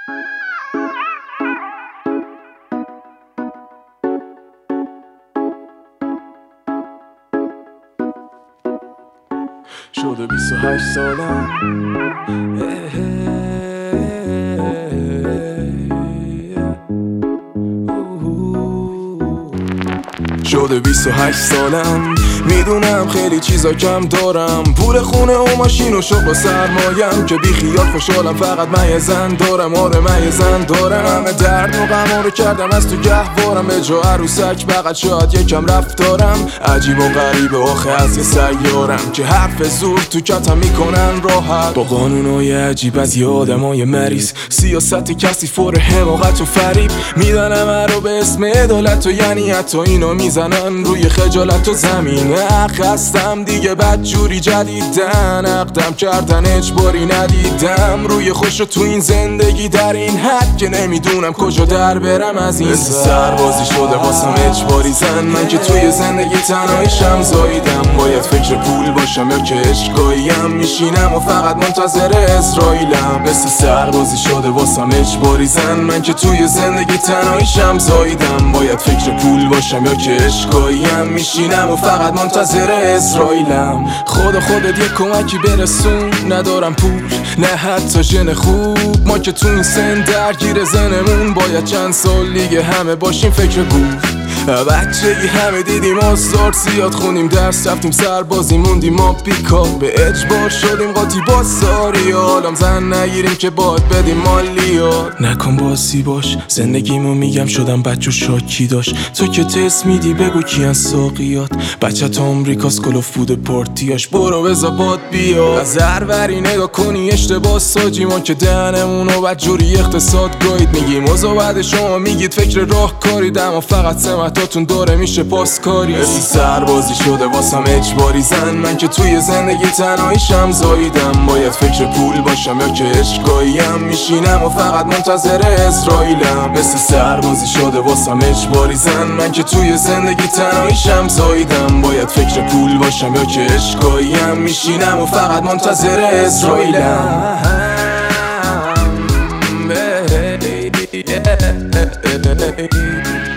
شده 28 سالم شده 28 سالم، میدونم خیلی چیزا کم دارم، پول خونه و ماشین و شغل و سرمایم، که بی خیال خوشحالم فقط من یه زن دارم. آره من یه زن دارم، همه درد و غم‌ها رو کردم از تو گهوارم، به جا عروسک بغل شاید یکم رفتارم، عجیب و غریبه آخه از یه سیارم، که حرف زور تو کتم میکنن راحت، با قانونای عجیب از یه آدمای مریض، سیاست کسی فور حماقت و فریب، میدنم رو به اسم عدالت و یعنی حتی اینا میزنن روی خجالت و زمین. خستم دیگه بدجوری جدیدن، اقدم کردن اجباری ندیدم، روی خوش تو این زندگی در این حد که نمیدونم کجا در برم از این سربازی شده واسم اجباری زن، من که توی زندگی تنهایشم زاییدم، باید فکر پول باشم یا که عشقاییم، میشینم و فقط منتظر اسرائیلم، مثل سربازی شده واسم اجباری زن، من که توی زندگی تنهایشم زاییدم، باید فکر پول باشم یا که عشقاییم، میشینم و فقط منتظر اسرائیلم. خودت یه کمکی برسون، ندارم پول نه حتی ژن خوب، ما که تو این سن درگیر زنمون، باید چند سال دیگه همه باشیم فکر بود. بچگی همه دیدیم آثار، زیاد خونیم درس رفتیم سربازی موندیم ما بیکار، به اجبار شدیم قاطی با ساری، حالم زن نگیریم که باید بدیم مالیات، نکن باسی باش زندگیمو میگم شدم بچه شاکی داشت، تو که تست میدی بگو کیان ساقیات، بچه تا آمریکاس کل و فود پارتیاش، برو بزا باد بیا از هروری نگاه کنی اشتباه ساجی، ما که دهنمونو بدجوری اقتصاد گاید میگیم اوضاع بعد شما میگید فکر راه کارید، اما فقط سمتاتون داره میشه پاسکاری، اسی سربازی شده واسم اجباری زن، من که توی زندگی تنهایشم زاییدم، باید فکر پول باشم یا که عشقاییم، میشینم و فقط منتظر اسرائیلم، مثل سربازی شده واسم اجباری زن، من که توی زندگی تنهایشم زاییدم، باید فکر پول باشم یا که عشقاییم، میشینم و فقط منتظر اسرائیلم.